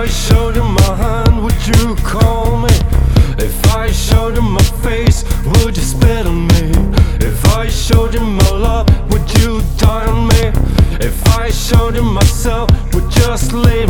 I showed you my hand, would you call me? If I showed you my face, would you spit on me? If I showed you my love, would you die on me? If I showed you myself, would you just leave